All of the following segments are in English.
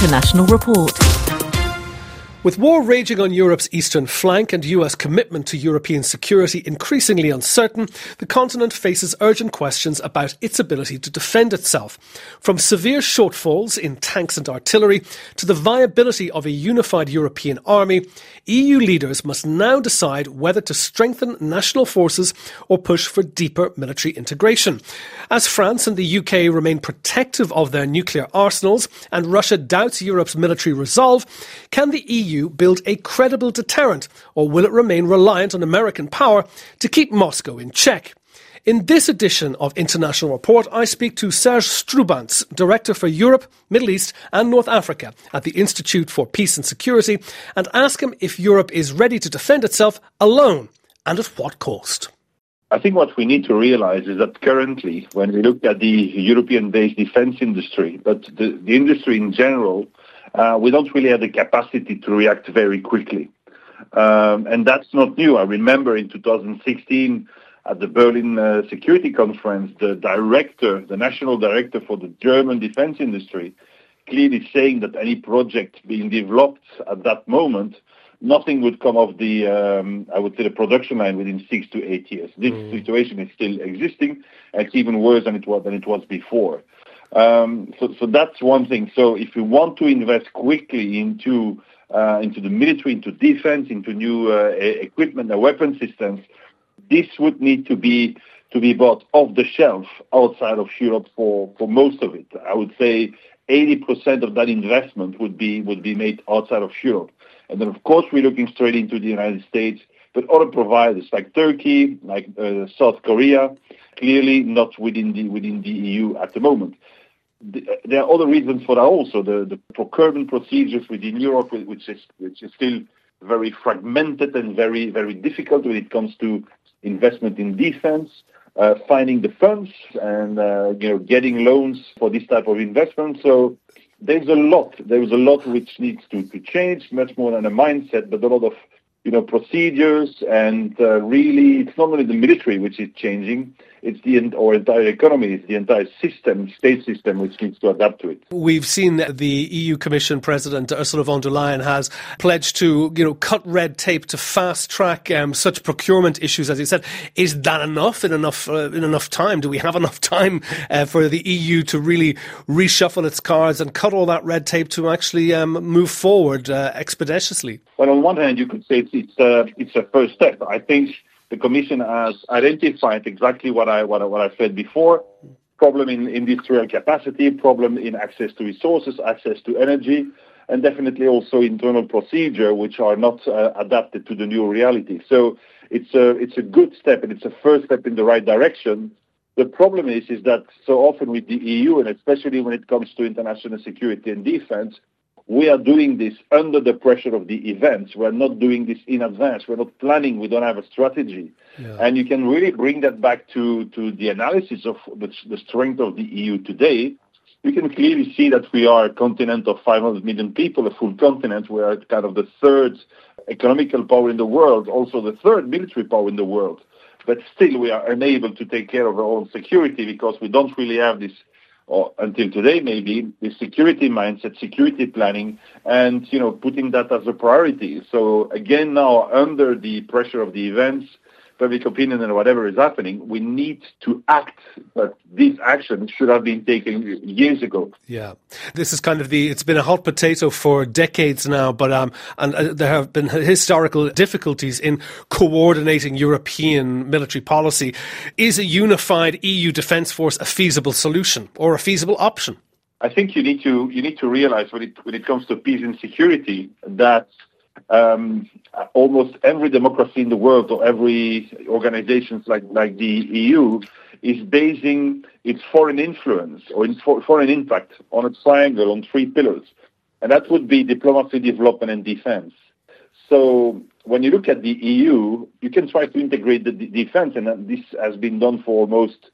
International Report. With war raging on Europe's eastern flank and US commitment to European security increasingly uncertain, the continent faces urgent questions about its ability to defend itself. From severe shortfalls in tanks and artillery to the viability of a unified European army, EU leaders must now decide whether to strengthen national forces or push for deeper military integration. As France and the UK remain protective of their nuclear arsenals and Russia doubts Europe's military resolve, can the EU build a credible deterrent, or will it remain reliant on American power to keep Moscow in check? In this edition of International Report, I speak to Serge Strubants, Director for Europe, Middle East and North Africa at the Institute for Peace and Security, and ask him if Europe is ready to defend itself alone and at what cost. I think what we need to realize is that currently, when we look at the European-based defense industry, but the industry in general, we don't really have the capacity to react very quickly. And that's not new. I remember in 2016 at the Berlin Security Conference, the national director for the German defense industry, clearly saying that any project being developed at that moment, nothing would come off the, I would say, the production line within 6 to 8 years. This situation is still existing. It's even worse than it was before. So that's one thing. So if we want to invest quickly into the military, into defense, into new equipment and weapon systems, this would need to be bought off the shelf outside of Europe for most of it. I would say 80% of that investment would be made outside of Europe. And then, of course, we're looking straight into the United States, but other providers like Turkey, like South Korea, clearly not within the EU at the moment. There are other reasons for that also. The procurement procedures within Europe, which is still very fragmented and very, very difficult when it comes to investment in defense, finding the funds and getting loans for this type of investment. So there's a lot which needs to change, much more than a mindset, but a lot of procedures, and really it's not only the military which is changing, it's the entire economy, it's the entire state system which needs to adapt to it. We've seen that the EU Commission President Ursula von der Leyen has pledged to cut red tape to fast track such procurement issues, as you said. Is that enough in enough time? Do we have enough time for the EU to really reshuffle its cards and cut all that red tape to actually move forward expeditiously? Well, on one hand, you could say it's a first step. I think the Commission has identified exactly what I said before: problem in industrial capacity, problem in access to resources, access to energy, and definitely also internal procedure which are not adapted to the new reality. So it's a good step, and it's a first step in the right direction. The problem is that so often with the EU, and especially when it comes to international security and defense, we are doing this under the pressure of the events. We're not doing this in advance. We're not planning. We don't have a strategy. Yeah. And you can really bring that back to the analysis of the strength of the EU today. You can clearly see that we are a continent of 500 million people, a full continent. We are kind of the third economical power in the world, also the third military power in the world. But still we are unable to take care of our own security because we don't really have this, or until today maybe, the security mindset, security planning, and putting that as a priority. So again, now under the pressure of the events, public opinion and whatever is happening, we need to act, but these actions should have been taken years ago. Yeah, this is kind of it's been a hot potato for decades now, but there have been historical difficulties in coordinating European military policy. Is a unified EU defence force a feasible solution or a feasible option? I think you need to realize when it comes to peace and security that almost every democracy in the world, or every organizations like the EU, is basing its foreign influence or its foreign impact on a triangle, on 3 pillars. And that would be diplomacy, development, and defense. So when you look at the EU, you can try to integrate the defense, and this has been done for almost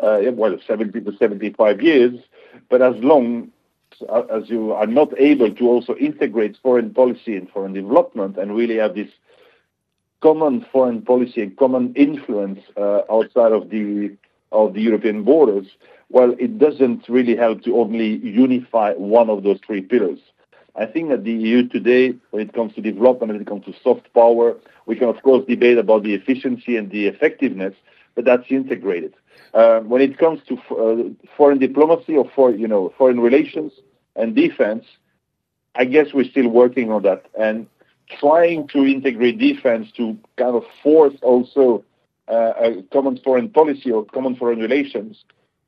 70 to 75 years. But as long as you are not able to also integrate foreign policy and foreign development and really have this common foreign policy and common influence outside of the European borders, well, it doesn't really help to only unify one of those 3 pillars. I think that the EU today, when it comes to development, when it comes to soft power, we can of course debate about the efficiency and the effectiveness, but that's integrated. When it comes to foreign diplomacy or foreign relations and defense, I guess we're still working on that and trying to integrate defense to kind of force also a common foreign policy or common foreign relations.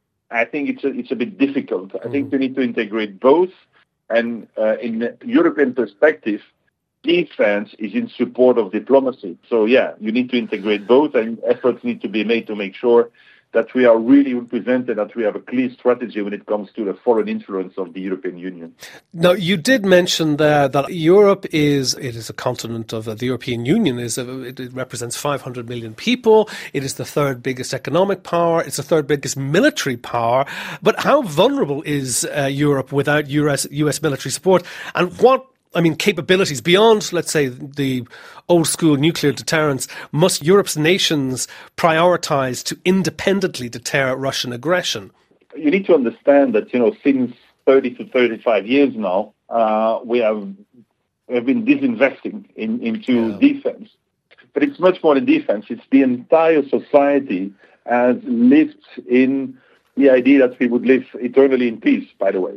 I think it's a bit difficult. I think we need to integrate both. And in the European perspective, defense is in support of diplomacy. So, yeah, you need to integrate both, and efforts need to be made to make sure that we are really represented, that we have a clear strategy when it comes to the foreign influence of the European Union. Now, you did mention there that Europe is a continent of the European Union. It represents 500 million people. It is the third biggest economic power. It's the third biggest military power. But how vulnerable is Europe without US military support? And what capabilities beyond, let's say, the old school nuclear deterrence, must Europe's nations prioritise to independently deter Russian aggression? You need to understand that, since 30 to 35 years now, we have been disinvesting into defense. But it's much more than defense. It's the entire society has lived in the idea that we would live eternally in peace, by the way.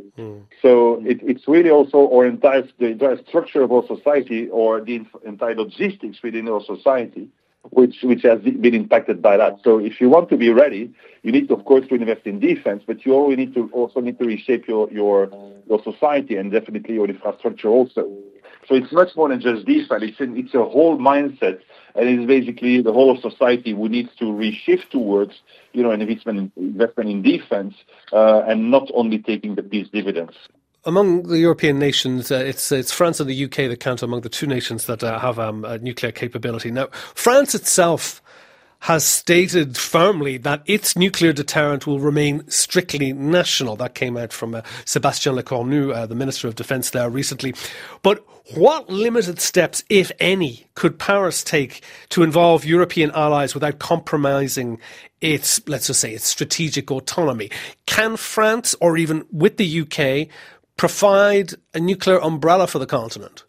So it's really also the entire structure of our society, or the entire logistics within our society, which has been impacted by that. So if you want to be ready, you need, of course, to invest in defense, but you also need to reshape your society and definitely your infrastructure also. So it's much more than just defense. It's a whole mindset, and it's basically the whole of society who needs to reshift towards, an investment in defense, and not only taking the peace dividends. Among the European nations, it's France and the UK that count among the two nations that have a nuclear capability. Now, France itself has stated firmly that its nuclear deterrent will remain strictly national. That came out from Sébastien Lecornu, the Minister of Defence there recently. But what limited steps, if any, could Paris take to involve European allies without compromising its, let's just say, its strategic autonomy? Can France, or even with the UK, provide a nuclear umbrella for the continent?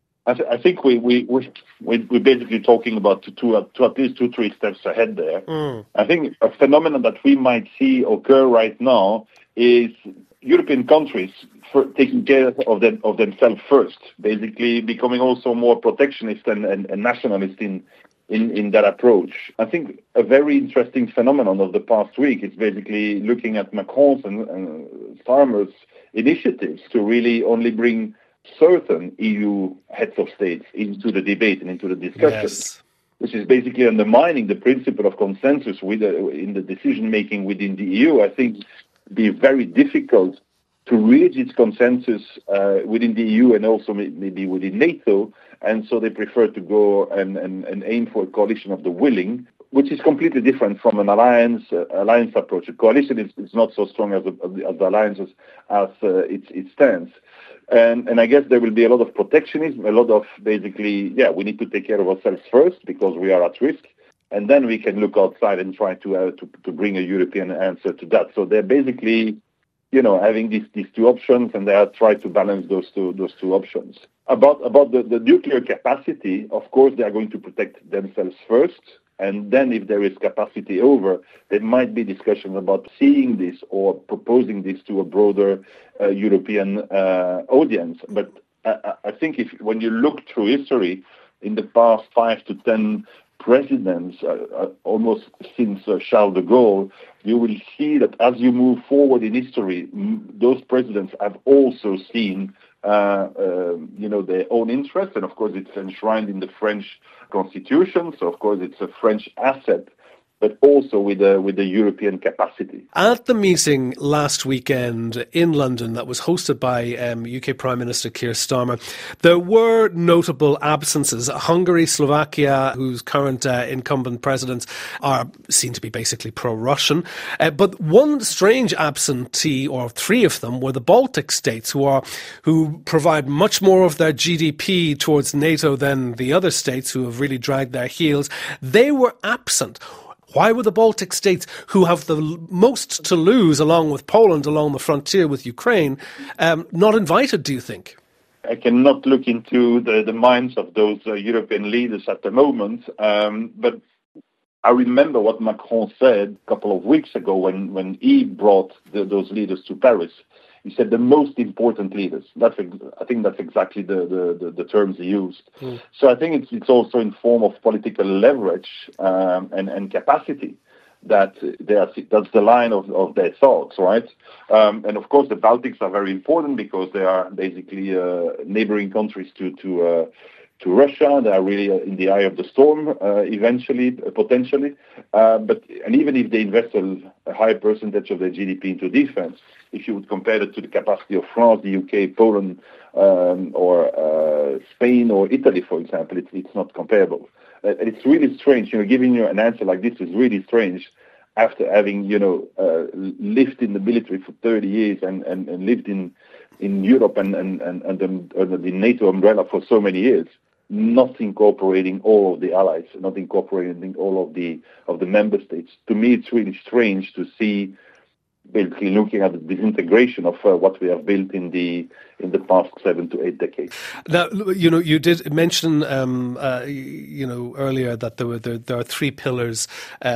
I think we're basically talking about at least 2-3 steps ahead there. I think a phenomenon that we might see occur right now is European countries taking care of themselves first, basically becoming also more protectionist and nationalist in that approach. I think a very interesting phenomenon of the past week is basically looking at Macron's and Starmer's initiatives to really only bring certain EU heads of states into the debate and into the discussion, which is basically undermining the principle of consensus in the decision-making within the EU. I think it would be very difficult to reach its consensus within the EU and also maybe within NATO, and so they prefer to go and aim for a coalition of the willing, which is completely different from an alliance approach. A coalition is not so strong as the alliance as it stands. And I guess there will be a lot of protectionism, a lot of basically, we need to take care of ourselves first because we are at risk, and then we can look outside and try to bring a European answer to that. So they're basically, having these two options, and they are trying to balance those two options. About the nuclear capacity, of course, they are going to protect themselves first. And then if there is capacity over, there might be discussions about seeing this or proposing this to a broader European audience. But I think when you look through history, in the past 5 to 10 presidents, almost since Charles de Gaulle, you will see that as you move forward in history, those presidents have also seen their own interests, and of course it's enshrined in the French Constitution, so of course it's a French asset, but also with a European capacity. At the meeting last weekend in London that was hosted by UK Prime Minister Keir Starmer, there were notable absences. Hungary, Slovakia, whose current incumbent presidents are seen to be basically pro-Russian. But one strange absentee, or three of them, were the Baltic states, who provide much more of their GDP towards NATO than the other states, who have really dragged their heels. They were absent. Why were the Baltic states, who have the most to lose, along with Poland, along the frontier with Ukraine, not invited, do you think? I cannot look into the minds of those European leaders at the moment, but I remember what Macron said a couple of weeks ago when he brought those leaders to Paris. He said the most important leaders. I think that's exactly the terms he used. Mm. So I think it's also in form of political leverage and capacity that's the line of their thoughts, right? And of course, the Baltics are very important because they are basically neighboring countries to Russia. They are really in the eye of the storm eventually, potentially. But even if they invest a high percentage of their GDP into defense, if you would compare it to the capacity of France, the UK, Poland, or Spain or Italy, for example, it's not comparable. And it's really strange, giving you an answer like this is really strange after having, lived in the military for 30 years and lived in Europe and under the NATO umbrella for so many years, not incorporating all of the allies, not incorporating all of the member states. To me, it's really strange to see, basically looking at the disintegration of what we have built in the past 7 to 8 decades. Now, you did mention, earlier that there are three pillars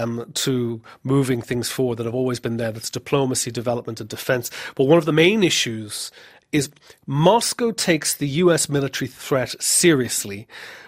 to moving things forward that have always been there. That's diplomacy, development, and defence. But one of the main issues is Moscow takes the US military threat seriously,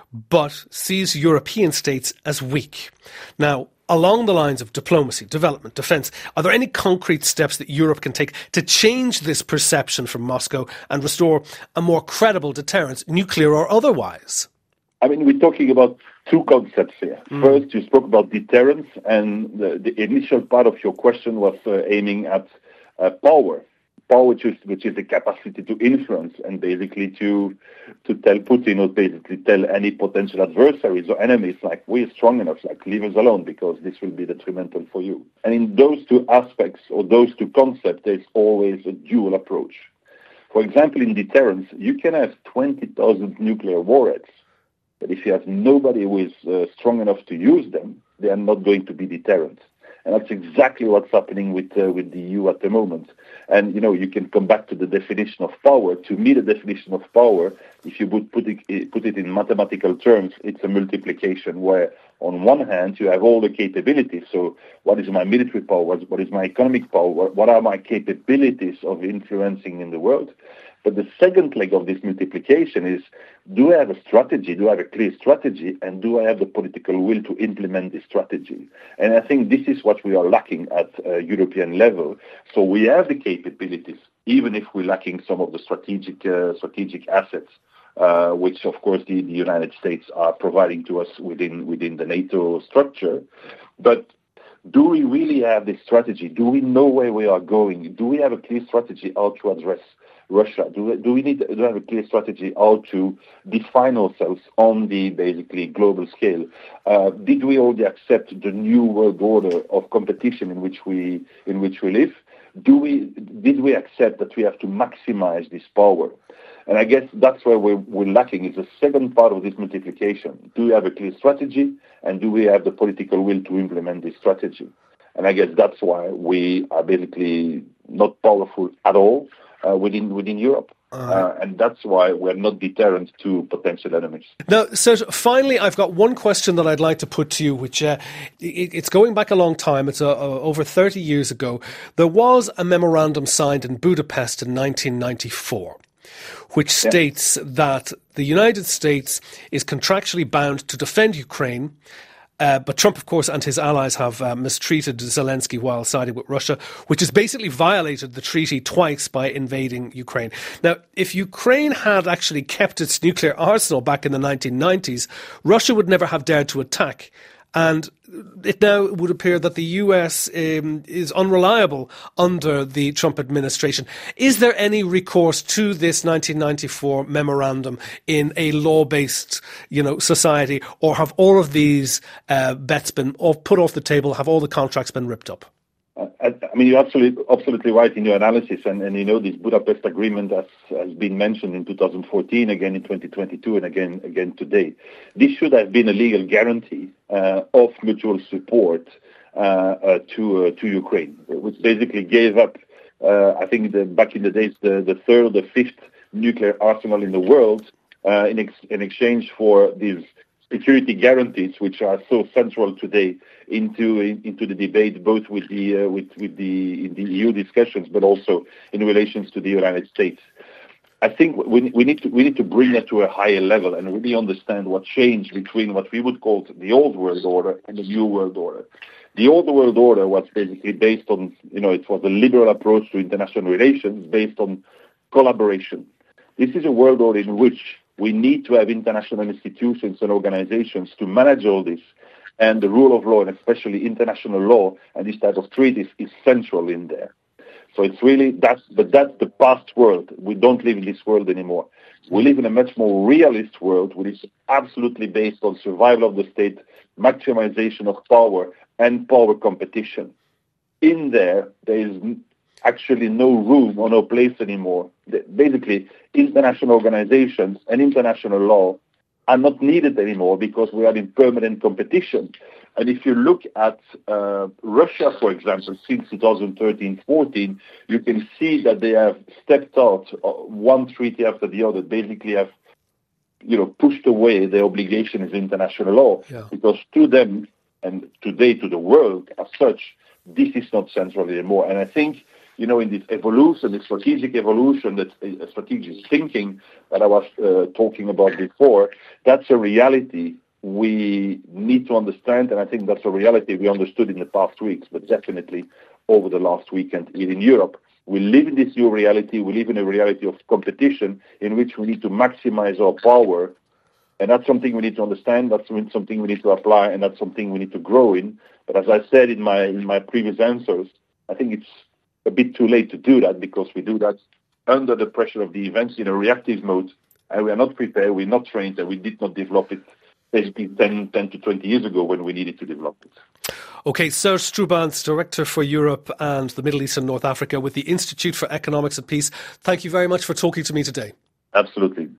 but sees European states as weak. Now, along the lines of diplomacy, development, defence, are there any concrete steps that Europe can take to change this perception from Moscow and restore a more credible deterrence, nuclear or otherwise? I mean, we're talking about two concepts here. First, you spoke about deterrence, and the initial part of your question was aiming at power. Power, which is the capacity to influence and basically to tell Putin or basically tell any potential adversaries or enemies, like, we're strong enough, like, leave us alone because this will be detrimental for you. And in those two aspects or those two concepts, there's always a dual approach. For example, in deterrence, you can have 20,000 nuclear warheads, but if you have nobody who is strong enough to use them, they are not going to be deterrent. And that's exactly what's happening with the EU at the moment. And, you can come back to the definition of power. To me, the definition of power, if you would put it in mathematical terms, it's a multiplication where, on one hand, you have all the capabilities. So what is my military power? What is my economic power? What are my capabilities of influencing in the world? But the second leg of this multiplication is, do I have a strategy? Do I have a clear strategy? And do I have the political will to implement this strategy? And I think this is what we are lacking at European level. So we have the capabilities, even if we're lacking some of the strategic assets, which, of course, the United States are providing to us within the NATO structure. But do we really have this strategy? Do we know where we are going? Do we have a clear strategy how to address Russia? Do we need to have a clear strategy how to define ourselves on the basically global scale? Did we already accept the new world order of competition in which we live? Did we accept that we have to maximize this power? And I guess that's where we're lacking, is the second part of this multiplication. Do we have a clear strategy, and do we have the political will to implement this strategy? And I guess that's why we are basically not powerful at all within Europe. And that's why we're not deterrent to potential enemies. Now, Serge, finally, I've got one question that I'd like to put to you, which it's going back a long time. It's over 30 years ago. There was a memorandum signed in Budapest in 1994, which states that the United States is contractually bound to defend Ukraine. But Trump, of course, and his allies have mistreated Zelensky while siding with Russia, which has basically violated the treaty twice by invading Ukraine. Now, if Ukraine had actually kept its nuclear arsenal back in the 1990s, Russia would never have dared to attack. And it now would appear that the US is unreliable under the Trump administration. Is there any recourse to this 1994 memorandum in a law-based, society, or have all of these bets been put off the table? Have all the contracts been ripped up? I mean, you're absolutely right in your analysis, and this Budapest Agreement has been mentioned in 2014, again in 2022, and again today. This should have been a legal guarantee of mutual support to Ukraine, which basically gave up, I think, back in the days, the third or the fifth nuclear arsenal in the world in exchange for these security guarantees, which are so central today into the debate, both with the EU discussions, but also in relations to the United States. I think we need to bring that to a higher level and really understand what changed between what we would call the old world order and the new world order. The old world order was basically based on, it was a liberal approach to international relations based on collaboration. This is a world order in which we need to have international institutions and organizations to manage all this. And the rule of law, and especially international law and this type of treaties, is central in there. So it's really, that's the past world. We don't live in this world anymore. We live in a much more realist world, which is absolutely based on survival of the state, maximization of power, and power competition. In there is actually no room or no place anymore. Basically, international organizations and international law are not needed anymore because we are in permanent competition. And if you look at Russia, for example, since 2013-14, you can see that they have stepped out one treaty after the other, basically have pushed away their obligation as international law, because to them and today to the world as such, this is not central anymore. And I think, in this evolution, this strategic evolution, that strategic thinking that I was talking about before, that's a reality we need to understand, and I think that's a reality we understood in the past weeks, but definitely over the last weekend here in Europe. We live in this new reality. We live in a reality of competition in which we need to maximize our power, and that's something we need to understand, that's something we need to apply, and that's something we need to grow in. But as I said in my previous answers, I think it's a bit too late to do that, because we do that under the pressure of the events in a reactive mode, and we are not prepared, we're not trained, and we did not develop it basically 10 to 20 years ago when we needed to develop it. Okay, Serge Stroobans, Director for Europe and the Middle East and North Africa with the Institute for Economics and Peace. Thank you very much for talking to me today. Absolutely.